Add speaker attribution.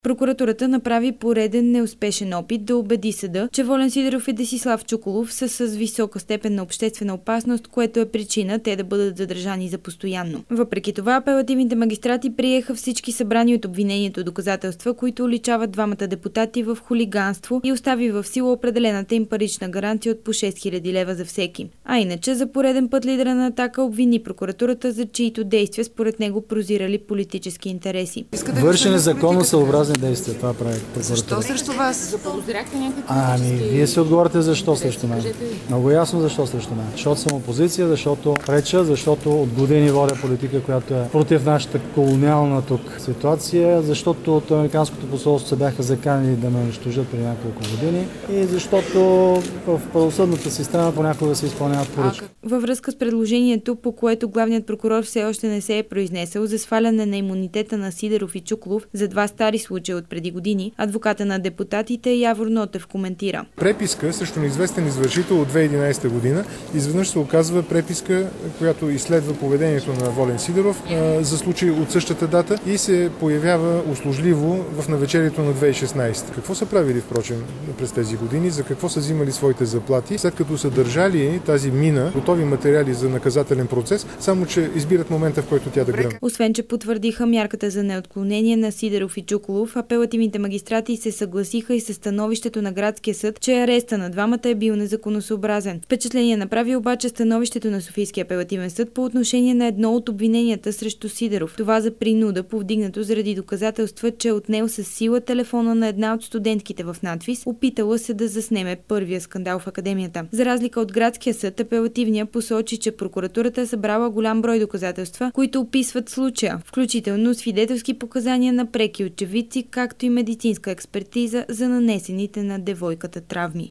Speaker 1: Прокуратурата направи пореден неуспешен опит да убеди съда, че Волен Сидеров и Десислав Чуколов са с висока степен на обществена опасност, което е причина те да бъдат задържани за постоянно. Въпреки това, апелативните магистрати приеха всички събрани от обвинението доказателства, които уличават двамата депутати в хулиганство и остави в сила определената им парична гаранция от по 6000 лева за всеки. А иначе за пореден път лидера на Атака обвини прокуратурата, за чието действия според него прозирали политически интереси.
Speaker 2: Вършене законно съобразни действия, това прави прокуратурата.
Speaker 3: Защо срещу вас?
Speaker 4: Заподозряхте някакви
Speaker 2: Вие се отговорите защо срещу мен. Много ясно защо срещу мен. Защото съм опозиция, защото преча, защото от години водя политика, която е против нашата колониална тук ситуация, защото от американското посолство се бяха заканили да ме унищожат преди няколко години и защото в правосъдната система понякога се изпълняват поръчки.
Speaker 1: Във връзка с предложението, по което главният прокурор все още не се е произнесъл за сваляне на имунитета на Сидеров и Чуколов за два стари случая от преди години, адвоката на депутатите Явор Нотев коментира.
Speaker 5: Преписка срещу неизвестен извършител от 2011 година изведнъж се оказва преписка, която изследва поведението на Волен Сидеров за случай от същата дата и се появява услужливо в навечерието на 2016. Какво са правили, впрочем, през тези години, за какво са взимали своите заплати, след като са държали тази мина, готови материали за наказателен процес, само че избират момента, в който тя да гръмне.
Speaker 1: Освен, че потвърдиха мярката за неотклонение на Сидеров и Чуколов, апелативните магистрати се съгласиха и със становището на градския съд, че ареста на двамата е бил незаконосъобразен. Впечатление направи обаче становището на Софийския апелативен съд по отношение на едно от обвиненията срещу Сидеров. Това за принуда, повдигнато заради доказателства, че е отнел със сила телефона на една от студентките в надвис, опитала се да заснеме първия скандал в академията. За разлика от градския съд, апелативния посочи, че прокуратурата е събрала голям брой доказателства, които описват случая, включително свидетелски показания на преки очевидци, както и медицинска експертиза за нанесените на девойката травми.